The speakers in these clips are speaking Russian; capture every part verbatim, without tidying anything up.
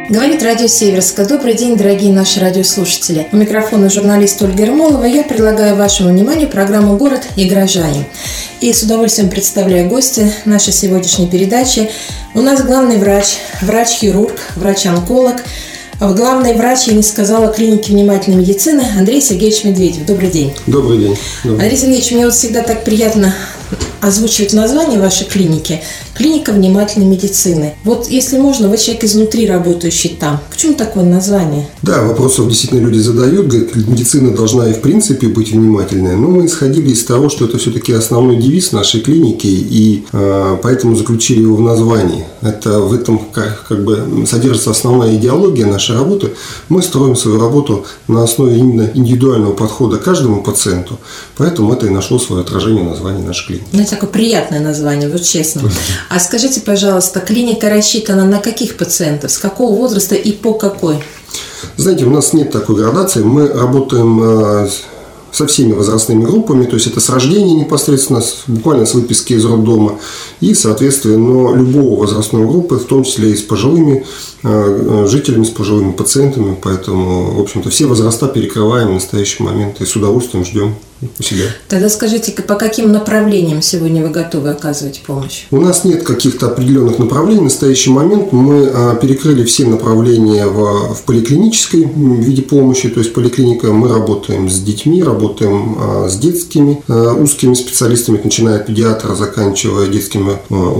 Говорит радио Северска. Добрый день, дорогие наши радиослушатели. У микрофона журналист Ольга Ермолова. Я предлагаю вашему вниманию программу «Город и горожане». И с удовольствием представляю гостя нашей сегодняшней передачи. У нас главный врач, врач-хирург, врач-онколог, главный врач, я не сказала, клиники внимательной медицины Андрей Сергеевич Медведев. Добрый день. Добрый день. Добрый. Андрей Сергеевич, мне вот всегда так приятно озвучивать название вашей клиники. Клиника внимательной медицины. Вот, если можно, вы человек изнутри, работающий там. Почему такое название? Да, вопросов действительно люди задают. Говорят, медицина должна и в принципе быть внимательной. Но мы исходили из того, что это все-таки основной девиз нашей клиники, и э, поэтому заключили его в названии. Это в этом как, как бы содержится основная идеология нашей работы. Мы строим свою работу на основе именно индивидуального подхода к каждому пациенту. Поэтому это и нашло свое отражение в названии нашей клиники. Ну, это такое приятное название, вот честно. А скажите, пожалуйста, клиника рассчитана на каких пациентов, с какого возраста и по какой? Знаете, у нас нет такой градации. Мы работаем со всеми возрастными группами, то есть это с рождения непосредственно, буквально с выписки из роддома, и, соответственно, любого возрастной группы, в том числе и с пожилыми жителями, с пожилыми пациентами, поэтому, в общем-то, все возраста перекрываем в настоящий момент и с удовольствием ждем у себя. Тогда скажите, по каким направлениям сегодня вы готовы оказывать помощь? У нас нет каких-то определенных направлений. В настоящий момент мы перекрыли все направления в, в поликлинической виде помощи, то есть поликлиника, мы работаем с детьми, работаем с детскими узкими специалистами, начиная от педиатра, заканчивая детским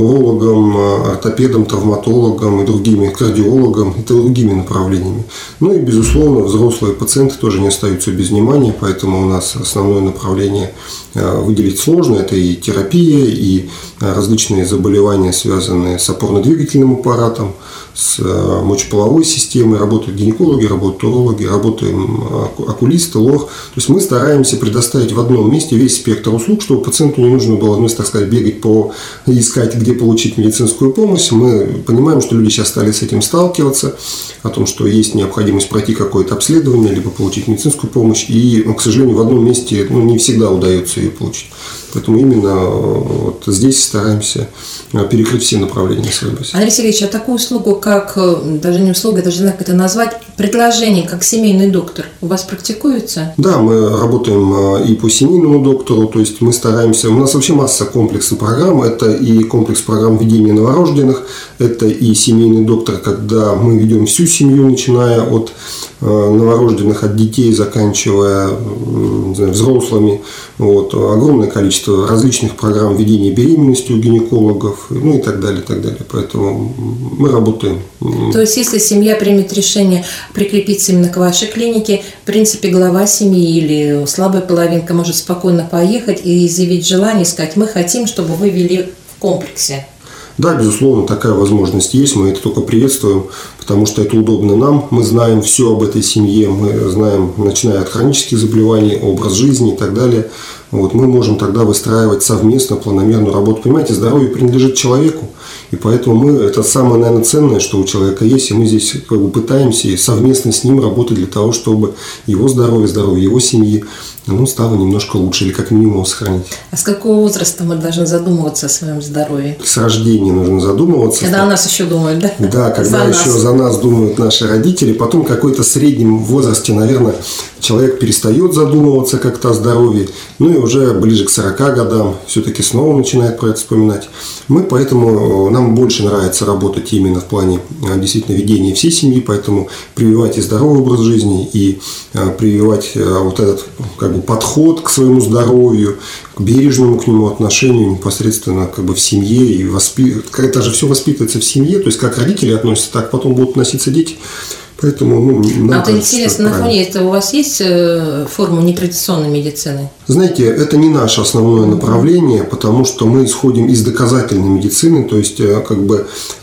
урологом, ортопедом, травматологом и другими, кардиологом и другими направлениями. Ну и, безусловно, взрослые пациенты тоже не остаются без внимания, поэтому у нас основное направление выделить сложно. Это и терапия, и различные заболевания, связанные с опорно-двигательным аппаратом, с мочеполовой системой. Работают гинекологи, работают урологи, работаем окулисты, лор. То есть мы стараемся предоставить в одном месте весь спектр услуг, чтобы пациенту не нужно было, ну, так сказать, бегать по искать, где получить медицинскую помощь. Мы понимаем, что люди сейчас стали с этим сталкиваться, о том, что есть необходимость пройти какое-то обследование, либо получить медицинскую помощь. И, к сожалению, в одном месте ну, не всегда удается ее получить. Поэтому именно вот здесь стараемся перекрыть все направления своей базы. Андрей Сергеевич, а такую услугу, как, даже не услуга, даже не знаю, как это назвать, предложение, как семейный доктор, у вас практикуется? Да, мы работаем и по семейному доктору, то есть мы стараемся, у нас вообще масса комплексных программ, это и комплекс программ ведения новорожденных, это и семейный доктор, когда мы ведем всю семью, начиная от новорожденных, от детей, заканчивая не знаю, взрослыми. Вот. Огромное количество различных программ ведения беременности у гинекологов, ну и так далее, и так далее. Поэтому мы работаем. То есть, если семья примет решение прикрепиться именно к вашей клинике, в принципе, глава семьи или слабая половинка может спокойно поехать и заявить желание, сказать, мы хотим, чтобы вы вели в комплексе. Да, безусловно, такая возможность есть, мы это только приветствуем, потому что это удобно нам, мы знаем все об этой семье, мы знаем, начиная от хронических заболеваний, образ жизни и так далее. Вот, мы можем тогда выстраивать совместно планомерную работу. Понимаете, здоровье принадлежит человеку, и поэтому мы, это самое, наверное, ценное, что у человека есть, и мы здесь как бы пытаемся совместно с ним работать для того, чтобы его здоровье, здоровье его семьи ну, стало немножко лучше, или как минимум сохранить. А с какого возраста мы должны задумываться о своем здоровье? С рождения нужно задумываться. Когда о нас еще думают, да? Да, когда за еще нас. за нас думают наши родители. Потом в какой-то среднем возрасте, наверное, человек перестает задумываться как-то о здоровье. Ну и уже ближе к сорока годам все-таки снова начинает про это вспоминать. Мы поэтому, нам больше нравится работать именно в плане действительно ведения всей семьи. Поэтому прививать и здоровый образ жизни, и прививать вот этот как бы подход к своему здоровью, к бережному к нему отношению непосредственно как бы в семье. И воспи... это же все воспитывается в семье. То есть, как родители относятся, так потом будут относиться дети. Поэтому, ну, нам а вот интересно, на фоне этого у вас есть форма нетрадиционной медицины? Знаете, это не наше основное направление, потому что мы исходим из доказательной медицины, то есть, как бы,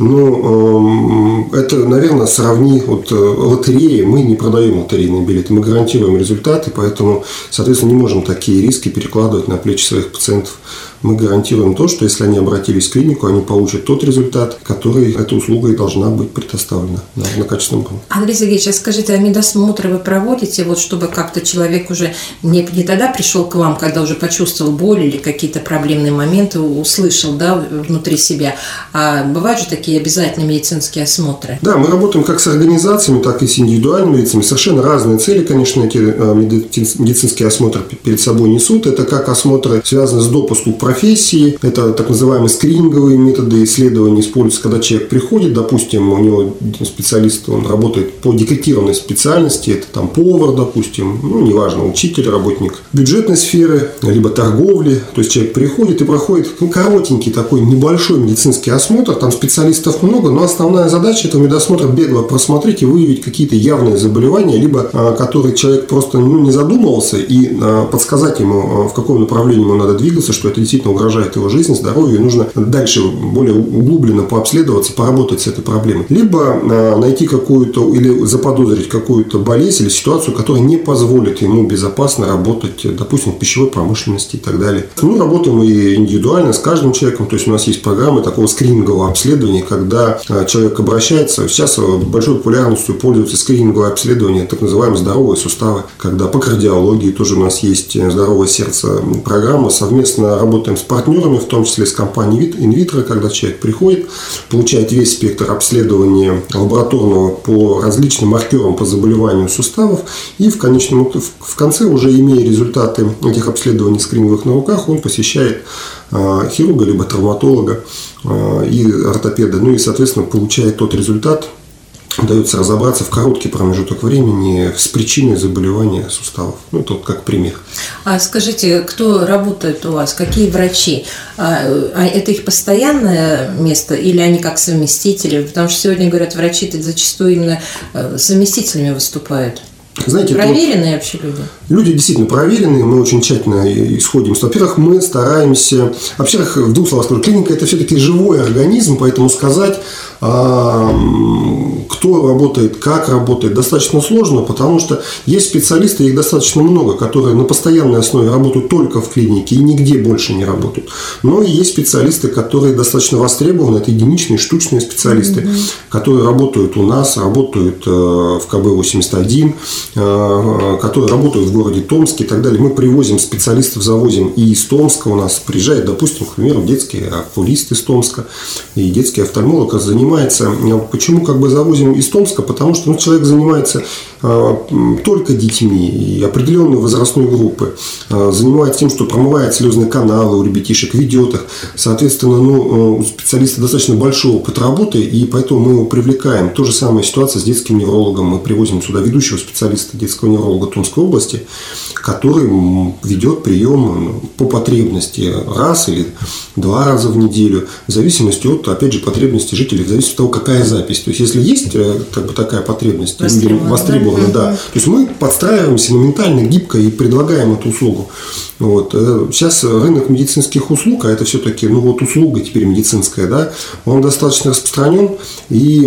ну, это, наверное, сравни вот лотереи, мы не продаем лотерейные билеты, мы гарантируем результаты, поэтому, соответственно, не можем такие риски перекладывать на плечи своих пациентов. Мы гарантируем то, что если они обратились в клинику, они получат тот результат, который эта услуга и должна быть предоставлена на, на качественном уровне. Андрей Сергеевич, а скажите, а медосмотры вы проводите, вот чтобы как-то человек уже не, не тогда пришел к к вам, когда уже почувствовал боль или какие-то проблемные моменты, услышал, да, внутри себя. А бывают же такие обязательные медицинские осмотры? Да, мы работаем как с организациями, так и с индивидуальными лицами. Совершенно разные цели, конечно, эти медицинские осмотры перед собой несут. Это как осмотры, связанные с допуском к профессии. Это так называемые скрининговые методы исследования используются, когда человек приходит, допустим, у него специалист, он работает по декретированной специальности, это там повар, допустим, ну, неважно, учитель, работник бюджетной сферы, либо торговли. То есть человек приходит и проходит ну, коротенький такой небольшой медицинский осмотр. Там специалистов много, но основная задача этого медосмотра бегло просмотреть и выявить какие-то явные заболевания, либо а, которые человек просто ну, не задумывался, и а, подсказать ему, а, в каком направлении ему надо двигаться, что это действительно угрожает его жизни, здоровью, и нужно дальше более углубленно пообследоваться, поработать с этой проблемой. Либо а, найти какую-то или заподозрить какую-то болезнь или ситуацию, которая не позволит ему безопасно работать, допустим, в пищевой промышленности и так далее. Мы работаем и индивидуально с каждым человеком, то есть у нас есть программы такого скринингового обследования, когда человек обращается. Сейчас большой популярностью пользуются скрининговые обследования, так называемые здоровые суставы, когда по кардиологии тоже у нас есть здоровое сердце программа. Совместно работаем с партнерами, в том числе с компанией Инвитро, когда человек приходит, получает весь спектр обследования лабораторного по различным маркерам по заболеванию суставов, и в конечном в конце, уже имея результаты этих обследований скрининговых на руках, он посещает хирурга либо травматолога и ортопеда, ну и, соответственно, получает тот результат, удается разобраться в короткий промежуток времени с причиной заболевания суставов. Ну, это вот как пример. А скажите, кто работает у вас? Какие врачи? А это их постоянное место или они как совместители? Потому что сегодня, говорят, врачи-то зачастую именно совместителями выступают. Знаете, проверенные вообще люди? Люди действительно проверенные, мы очень тщательно исходим. Во-первых, мы стараемся... Во-первых, в двух словах скажу, клиника – это все-таки живой организм, поэтому сказать, кто работает, как работает, достаточно сложно, потому что есть специалисты, их достаточно много, которые на постоянной основе работают только в клинике и нигде больше не работают. Но и есть специалисты, которые достаточно востребованы, это единичные, штучные специалисты, mm-hmm. которые работают у нас, работают в ка бэ восемьдесят один, которые работают в городе Томске и так далее. Мы привозим специалистов, завозим и из Томска. У нас приезжает, допустим, к примеру, детский окулист из Томска и детский офтальмолог занимается. Почему как бы завозим из Томска? Потому что ну, человек занимается только детьми и определенной возрастной группы, занимается тем, что промывает слезные каналы у ребятишек, ведет их. Соответственно, ну, у специалиста достаточно большой опыт работы, и поэтому мы его привлекаем. То же самая ситуация с детским неврологом. Мы привозим сюда ведущего специалиста детского невролога Томской области, который ведет прием по потребности раз или два раза в неделю, в зависимости от, опять же, потребностей жителей, в зависимости от того, какая запись. То есть, если есть как бы такая потребность, востребована, востребована, да? Да. То есть, мы подстраиваемся моментально, гибко и предлагаем эту услугу. Вот. Сейчас рынок медицинских услуг, а это все-таки ну, вот услуга теперь медицинская, да, он достаточно распространен, и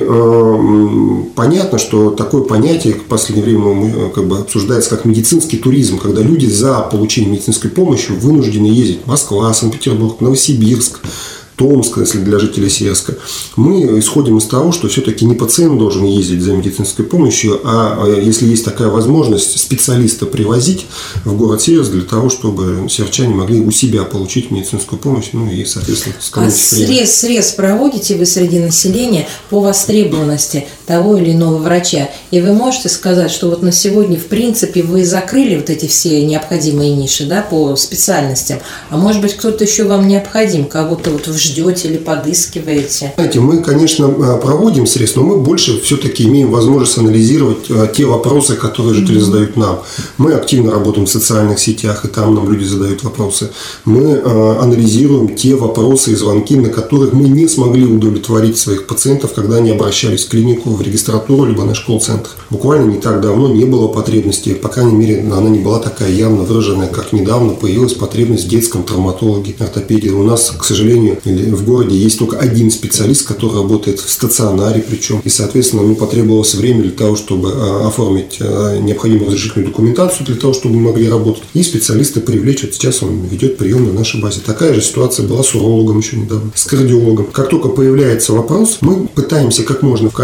э, понятно, что такое понятие в последнее время как бы обсуждается как медицинский туризм, когда люди за получением медицинской помощи вынуждены ездить в Москву, Санкт-Петербург, Новосибирск, Томск, если для жителей Северска. Мы исходим из того, что все-таки не пациент должен ездить за медицинской помощью, а если есть такая возможность специалиста привозить в город Северск для того, чтобы северчане могли у себя получить медицинскую помощь, ну и, соответственно, сэкономить время. А срез, срез проводите вы среди населения по востребованности того или иного врача? И вы можете сказать, что вот на сегодня, в принципе, вы закрыли вот эти все необходимые ниши, да, по специальностям, а может быть, кто-то еще вам необходим, кого-то вот в ждете или подыскиваете? Знаете, мы, конечно, проводим срез, но мы больше все-таки имеем возможность анализировать те вопросы, которые жители mm-hmm. задают нам. Мы активно работаем в социальных сетях, и там нам люди задают вопросы. Мы анализируем те вопросы и звонки, на которых мы не смогли удовлетворить своих пациентов, когда они обращались в клинику, в регистратуру, либо на школ-центр. Буквально не так давно не было потребности, по крайней мере, она не была такая явно выраженная, как недавно появилась потребность в детском травматологе, ортопедии. У нас, к сожалению, в городе есть только один специалист, который работает в стационаре причем. И, соответственно, ему потребовалось время для того, чтобы оформить необходимую разрешительную документацию, для того, чтобы мы могли работать. И специалиста привлечь. Вот сейчас он ведет прием на нашей базе. Такая же ситуация была с урологом еще недавно, с кардиологом. Как только появляется вопрос, мы пытаемся как можно в короткий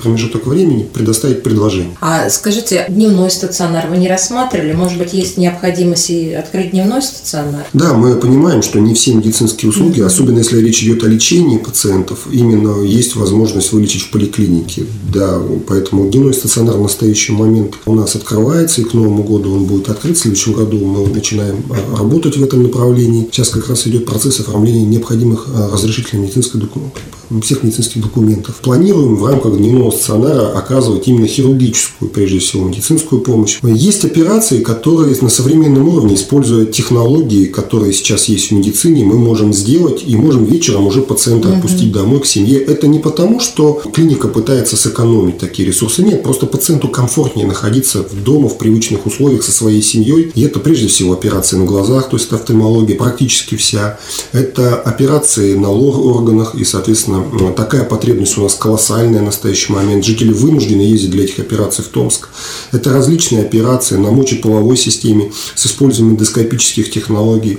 промежуток времени предоставить предложение. А скажите, дневной стационар вы не рассматривали? Может быть, есть необходимость и открыть дневной стационар? Да, мы понимаем, что не все медицинские услуги, mm-hmm. особенно если речь идет о лечении пациентов, именно есть возможность вылечить в поликлинике. Да, поэтому дневной стационар в настоящий момент у нас открывается, и к Новому году он будет открыт. В следующем году мы начинаем работать в этом направлении. Сейчас как раз идет процесс оформления необходимых разрешительных медицинских документов, всех медицинских документов. Планируем в рамках дневного стационара оказывать именно хирургическую, прежде всего, медицинскую помощь. Есть операции, которые на современном уровне, используя технологии, которые сейчас есть в медицине, мы можем сделать и можем вечером уже пациента mm-hmm. отпустить домой к семье. Это не потому, что клиника пытается сэкономить такие ресурсы. Нет, просто пациенту комфортнее находиться дома в привычных условиях со своей семьей. И это прежде всего операции на глазах, то есть это офтальмология практически вся. Это операции на лор-органах, и, соответственно, такая потребность у нас колоссальная в настоящий момент. Жители вынуждены ездить для этих операций в Томск. Это различные операции на мочеполовой системе с использованием эндоскопических технологий.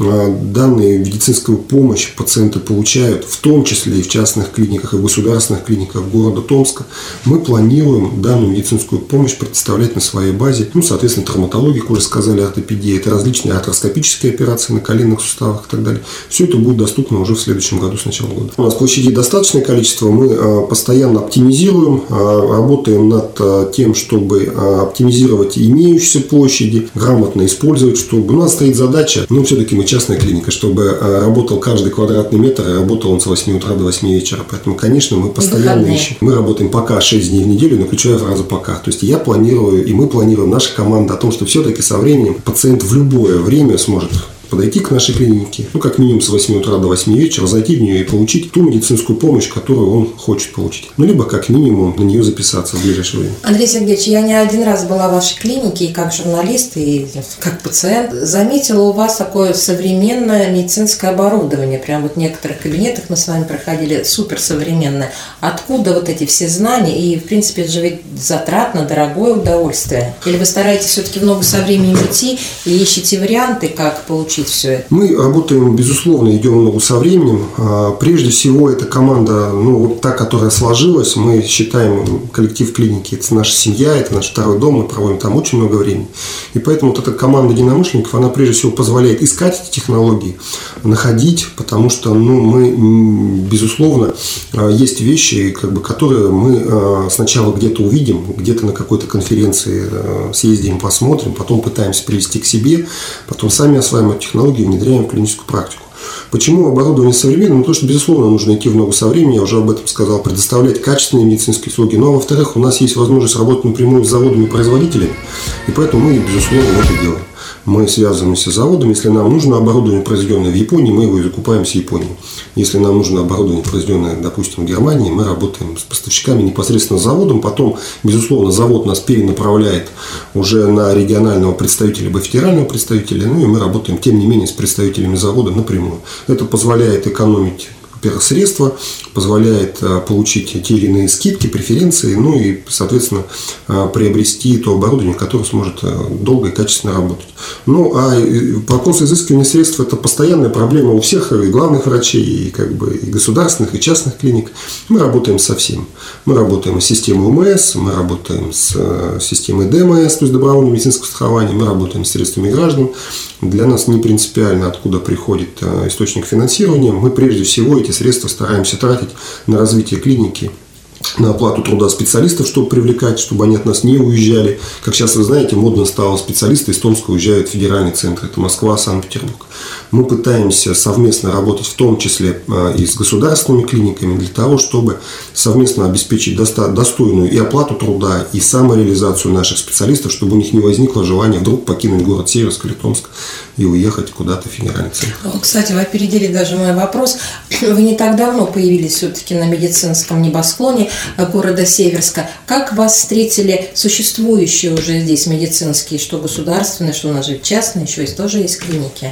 Данные медицинскую помощь пациенты получают, в том числе и в частных клиниках, и в государственных клиниках города Томска. Мы планируем данную медицинскую помощь предоставлять на своей базе. Ну, соответственно, травматология, как уже сказали, ортопедия. Это различные артроскопические операции на коленных суставах и так далее. Все это будет доступно уже в следующем году, с начала года. У нас площадей достаточное количество. Мы постоянно оптимизируем, работаем над тем, чтобы оптимизировать имеющиеся площади, грамотно использовать, чтобы у нас стоит задача, ну, все-таки мы частная клиника, чтобы работал каждый квадратный метр, и работал он с восьми утра до восьми вечера. Поэтому, конечно, мы постоянно ищем. Мы работаем пока шесть дней в неделю, но ключевая фраза «пока». То есть я планирую, и мы планируем, наша команда, о том, что все-таки со временем пациент в любое время сможет подойти к нашей клинике, ну, как минимум с восьми утра до восьми вечера, зайти в нее и получить ту медицинскую помощь, которую он хочет получить. Ну, либо как минимум на нее записаться в ближайшее время. Андрей Сергеевич, я не один раз была в вашей клинике и как журналист, и как пациент. Заметила у вас такое современное медицинское оборудование. Прям вот в некоторых кабинетах мы с вами проходили суперсовременное. Откуда вот эти все знания? И, в принципе, это же ведь затратно, дорогое удовольствие. Или вы стараетесь все-таки в ногу со временем идти и ищете варианты, как получить все это? Мы работаем, безусловно, идем в ногу со временем. Прежде всего, эта команда, ну, вот та, которая сложилась, мы считаем коллектив клиники, это наша семья, это наш второй дом, мы проводим там очень много времени. И поэтому вот эта команда единомышленников, она прежде всего позволяет искать эти технологии, находить, потому что, ну, мы, безусловно, есть вещи, как бы, которые мы сначала где-то увидим, где-то на какой-то конференции съездим, посмотрим, потом пытаемся привести к себе, потом сами осваиваем эту технологию, внедряем в клиническую практику. Почему оборудование современное? Ну, потому что, безусловно, нужно идти в ногу со временем, я уже об этом сказал, предоставлять качественные медицинские услуги. Ну, а во-вторых, у нас есть возможность работать напрямую с заводами и производителями, и поэтому мы, безусловно, это делаем. Мы связываемся с заводом. Если нам нужно оборудование, произведенное в Японии, мы его и закупаем с Японии. Если нам нужно оборудование, произведенное, допустим, в Германии, мы работаем с поставщиками непосредственно с заводом. Потом, безусловно, завод нас перенаправляет уже на регионального представителя либо федерального представителя. Ну и мы работаем, тем не менее, с представителями завода напрямую. Это позволяет экономить средства, позволяет получить те или иные скидки, преференции, ну и, соответственно, приобрести то оборудование, которое сможет долго и качественно работать. Ну, а вопрос изыскивания средств – это постоянная проблема у всех, и главных врачей, и, как бы, и государственных, и частных клиник. Мы работаем со всем. Мы работаем с системой УМС, мы работаем с системой ДМС, то есть добровольного медицинского страхования, мы работаем с средствами граждан. Для нас не принципиально, откуда приходит источник финансирования. Мы, прежде всего, эти средства стараемся тратить на развитие клиники, на оплату труда специалистов, чтобы привлекать, чтобы они от нас не уезжали. Как сейчас вы знаете, модно стало, специалисты из Томска уезжают в федеральный центр, это Москва, Санкт-Петербург. Мы пытаемся совместно работать, в том числе и с государственными клиниками, для того, чтобы совместно обеспечить достойную и оплату труда, и самореализацию наших специалистов, чтобы у них не возникло желания вдруг покинуть город Северск или Томск и уехать куда-то в федеральный центр. Кстати, вы опередили даже мой вопрос. Вы не так давно появились все-таки на медицинском небосклоне города Северска. Как вас встретили существующие уже здесь медицинские, что государственные, что у нас же частные, еще есть, тоже есть клиники?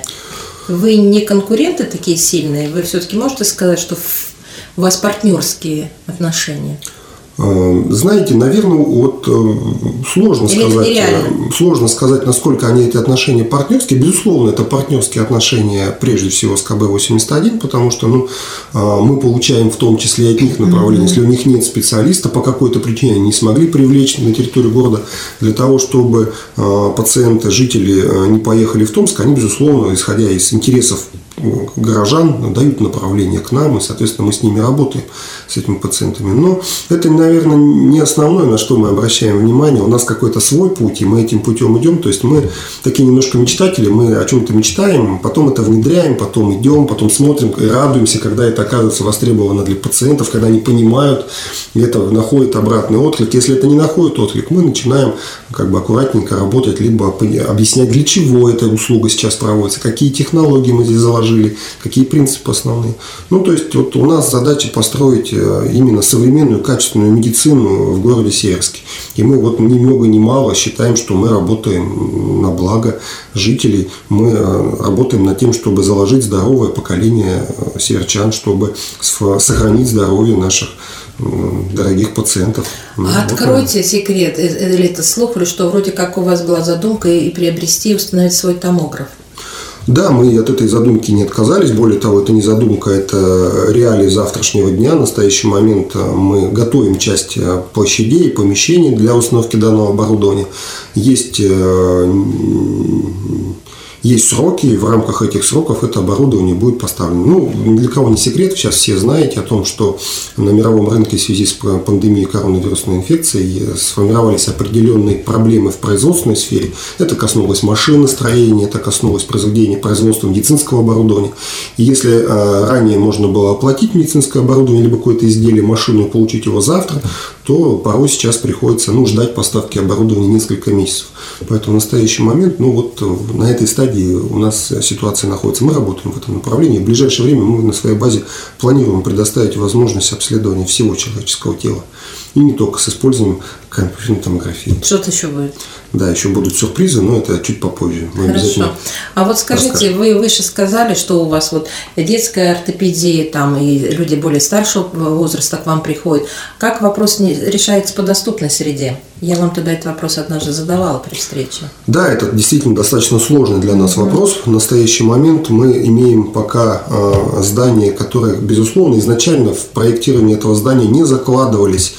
Вы не конкуренты такие сильные? Вы все-таки можете сказать, что у вас партнерские отношения? Знаете, наверное, вот сложно Или сказать, сложно сказать, насколько они эти отношения партнерские. Безусловно, это партнерские отношения прежде всего с ка бэ восемьдесят один, потому что ну, мы получаем в том числе от них направление. Mm-hmm. Если у них нет специалиста, по какой-то причине они не смогли привлечь на территорию города для того, чтобы пациенты, жители не поехали в Томск, они, безусловно, исходя из интересов горожан, дают направление к нам, и, соответственно, мы с ними работаем, с этими пациентами. Но это, наверное, не основное, на что мы обращаем внимание. У нас какой-то свой путь, и мы этим путем идем. То есть мы такие немножко мечтатели, мы о чем-то мечтаем, потом это внедряем, потом идем, потом смотрим и радуемся, когда это оказывается востребовано для пациентов, когда они понимают, и это находит обратный отклик. Если это не находит отклик, мы начинаем как бы аккуратненько работать, либо объяснять, для чего эта услуга сейчас проводится, какие технологии мы здесь заложили, какие принципы основные. Ну, то есть, вот у нас задача построить именно современную, качественную медицину в городе Северске. И мы вот ни много ни мало считаем, что мы работаем на благо жителей. Мы работаем над тем, чтобы заложить здоровое поколение северчан, чтобы сохранить здоровье наших дорогих пациентов. Откройте вот секрет, или это слух, или что вроде как у вас была задумка и приобрести и установить свой томограф. Да, мы от этой задумки не отказались. Более того, это не задумка, это реалии завтрашнего дня. В настоящий момент мы готовим часть площадей, помещений для установки данного оборудования. Есть Есть сроки, и в рамках этих сроков это оборудование будет поставлено. Ну, ни для кого не секрет, сейчас все знаете о том, что на мировом рынке в связи с пандемией коронавирусной инфекции сформировались определенные проблемы в производственной сфере. Это коснулось машиностроения, это коснулось произведения производства медицинского оборудования. И если а, ранее можно было оплатить медицинское оборудование, либо какое-то изделие, машину и получить его завтра, то порой сейчас приходится ну, ждать поставки оборудования несколько месяцев. Поэтому в настоящий момент, ну вот на этой стадии у нас ситуация находится. Мы работаем в этом направлении. В ближайшее время мы на своей базе планируем предоставить возможность обследования всего человеческого тела. И не только с использованием компьютерной томографии. Что-то еще будет? Да, еще будут сюрпризы, но это чуть попозже. Мы Хорошо. А вот скажите, расскажем. Вы выше сказали, что у вас вот детская ортопедия, там и люди более старшего возраста к вам приходят. Как вопрос решается по доступной среде? Я вам тогда этот вопрос однажды задавала при встрече. Да, это действительно достаточно сложный для нас mm-hmm. вопрос. В настоящий момент мы имеем пока э, здание, которое, безусловно, изначально в проектировании этого здания не закладывались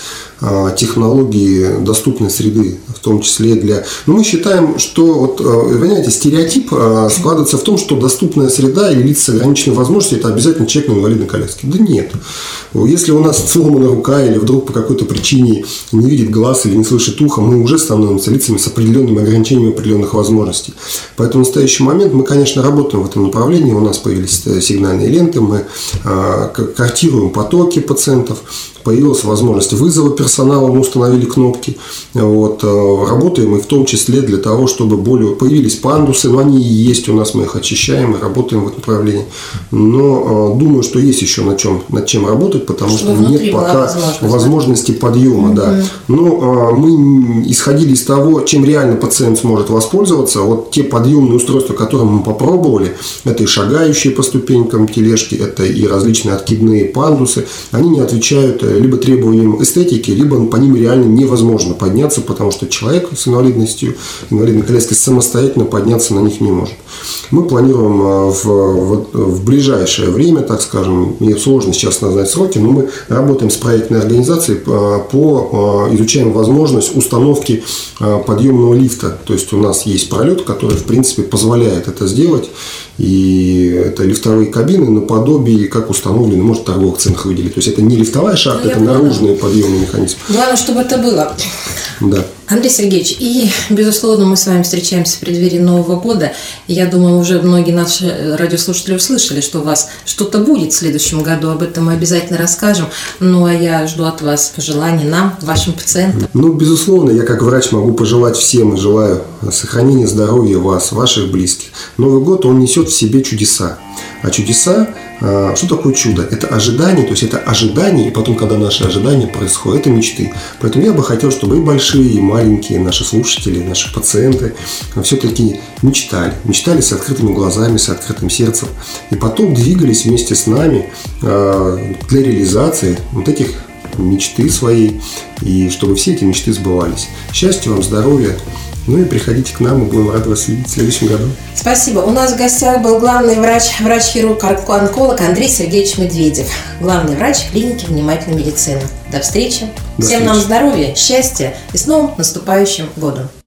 технологии доступной среды, в том числе для... Но мы считаем, что, вот, понимаете, стереотип складывается в том, что доступная среда или лица с ограниченной возможностью – это обязательно человек на инвалидной коляске. Да нет. Если у нас сломана рука или вдруг по какой-то причине не видит глаз или не слышит ухо, мы уже становимся лицами с определенными ограничениями определенных возможностей. Поэтому в настоящий момент мы, конечно, работаем в этом направлении. У нас появились сигнальные ленты, мы картируем потоки пациентов. Появилась возможность вызова персонала, мы установили кнопки. Вот, работаем мы в том числе для того, чтобы более появились пандусы, но они и есть у нас, мы их очищаем и работаем в этом направлении. Но думаю, что есть еще над чем, над чем работать, потому что, что нет пока возможности подъема. Mm-hmm. Да. Но мы исходили из того, чем реально пациент сможет воспользоваться. Вот те подъемные устройства, которые мы попробовали, это и шагающие по ступенькам тележки, это и различные откидные пандусы, они не отвечают либо требованиям эстетики, либо по ним реально невозможно подняться, потому что человек с инвалидностью, инвалидной коляской самостоятельно подняться на них не может. Мы планируем в, в, в ближайшее время, так скажем, мне сложно сейчас назвать сроки, но мы работаем с проектной организацией по, по изучаем возможность установки подъемного лифта. То есть у нас есть пролет, который в принципе позволяет это сделать. И это лифтовые кабины наподобие, как установлены, может, в торговых центрах выделить. То есть это не лифтовая шахта, ну, это наружный подъемный механизм. Главное, чтобы это было. Да. Андрей Сергеевич, и, безусловно, мы с вами встречаемся в преддверии Нового года. Я думаю, уже многие наши радиослушатели услышали, что у вас что-то будет в следующем году. Об этом мы обязательно расскажем. Ну, а я жду от вас пожеланий нам, вашим пациентам. Ну, безусловно, я как врач могу пожелать всем и желаю сохранения здоровья вас, ваших близких. Новый год, он несет в себе чудеса. А чудеса, что такое чудо? Это ожидание, то есть это ожидание, и потом, когда наши ожидания происходят, это мечты. Поэтому я бы хотел, чтобы и большие, и маленькие наши слушатели, наши пациенты все-таки мечтали. Мечтали с открытыми глазами, с открытым сердцем. И потом двигались вместе с нами для реализации вот этих мечты своей, и чтобы все эти мечты сбывались. Счастья вам, здоровья. Ну и приходите к нам, мы будем рады вас видеть в следующем году. Спасибо. У нас в гостях был главный врач, врач-хирург-онколог Андрей Сергеевич Медведев, главный врач клиники внимательной медицины. До встречи. До Всем встречи. нам здоровья, счастья и с новым наступающим годом.